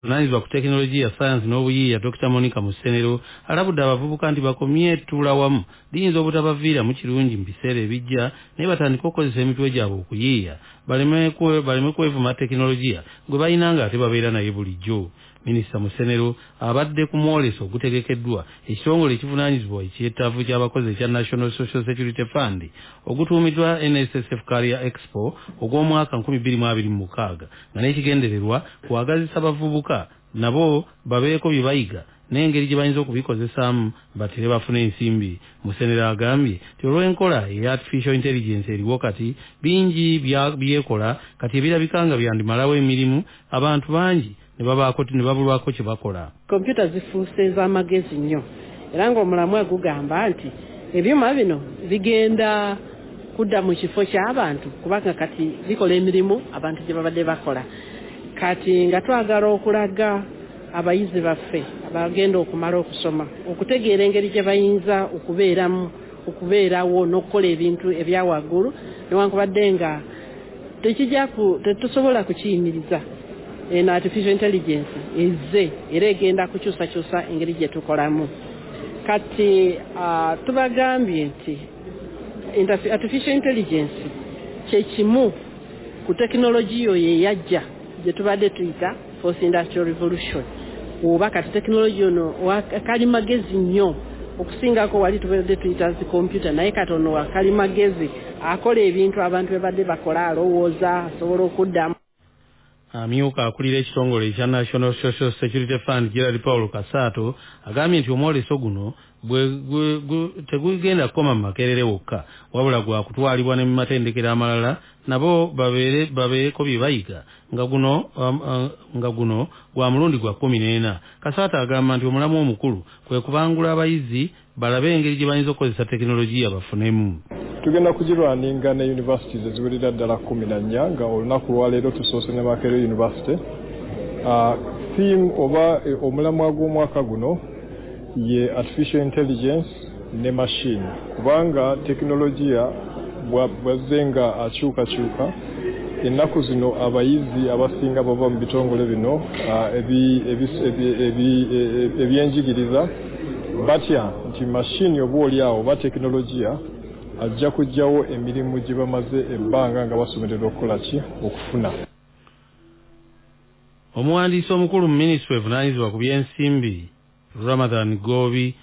Omuvunaanyizibwa ku tekinologiya, science n'obuyiiya Dr. Monica Musenero alabudde abavubuka nti bakomye ettula wamu liyinza obutabaviiramu kirungi mu biseera ebijja naye batandike okukozesa emitwe gyabwe okuyiiya baleme kwevuma tekinologiya gwe balina ng'ate babeera naye bulijjo. Minisita Musenero abadde ku mwoleso ogutegekeddwa ekitongole ekivunaanyizibwa eky'ettaavu ky'abakozi ekya National Social Security Fund ogutuumiddwa NSSF Career Expo ogw'omwaka 2026 nga n'ekigendererwa kwagazisa abavubuka nabo babeeko bye bayiga n'engeri gye bayinza okubikozesaamu batere bafune ensimbi. Musenero agambye nti olw'enkola eya artificial intelligence eriwo kati bingi byekola kati ebirabika nga byandimalawo emirimu abantu bangi ne babulwako kye bakola. Kompyuta zifuuse ez'amagezi nnyo era ng'omulamwa gugamba nti ebyuma bino bigenda kudda mu kifo ky'abantu kubanga kati bikola emirimu abantu gye babadde bakola. Kati nga twagala okulaga abayizi baffe abagenda okumala okusoma okutegeera engeri gye bayinza okubeerawo n'okukola ebintu ebyawaggulu newankubadde nga tetusobola kukiyimiriza eno artificial intelligence ezze era egenda kukyusakyusa engeri gye tukolamu. Kati tubagambye nti artificial intelligence kye kimu ku tekinologiya oyo eyajja gye tubadde tuyita fourth industrial revolution. Oba kati tekinologiya ono wakali magezi nnyo okusingako wali tubadde tuyita zi computer naye kati ono wakali magezi akola ebintu abantu bebadde bakola alowooza asobola okuddamu. Amyuka akulira ekitongole ekya National Social Security Fund Gerald Paul Kasaato agambye nti omwoleso guno tegugenda kukoma mu Makerere wokka wabula gwa kutwalibwa ne mu matendekero amalala nabo babeeko bye bayiga nga guno gwa mulundi gwa 14. Kasaato agamba nti omulamu omukulu kwe kubangula abayizi balabe engeri gye bayinza okukozesa tekinologiya bafunemu. Tugenda kugirwaninga ne universities eziwerera ddala 14 nga olunaku lwaleero tusoose ne Makerere University. Theme oba omulamwa gw'omwaka guno ye artificial intelligence ne machine kubanga tekinologiya bwazenga akyukakyuka ennaku zino abayizi abasinga bava mu bitongole bino ebyenjigiriza batya nti machine oba oliawo oba tekinologiya ajja kujjawo emirimu gye bamaze ebbanga nga basomererwa okukola ki okufuna. Omuwandiisi omukulu mu minisitule evunaanyizibwa ku by'ensimbi Ramadhan Gobi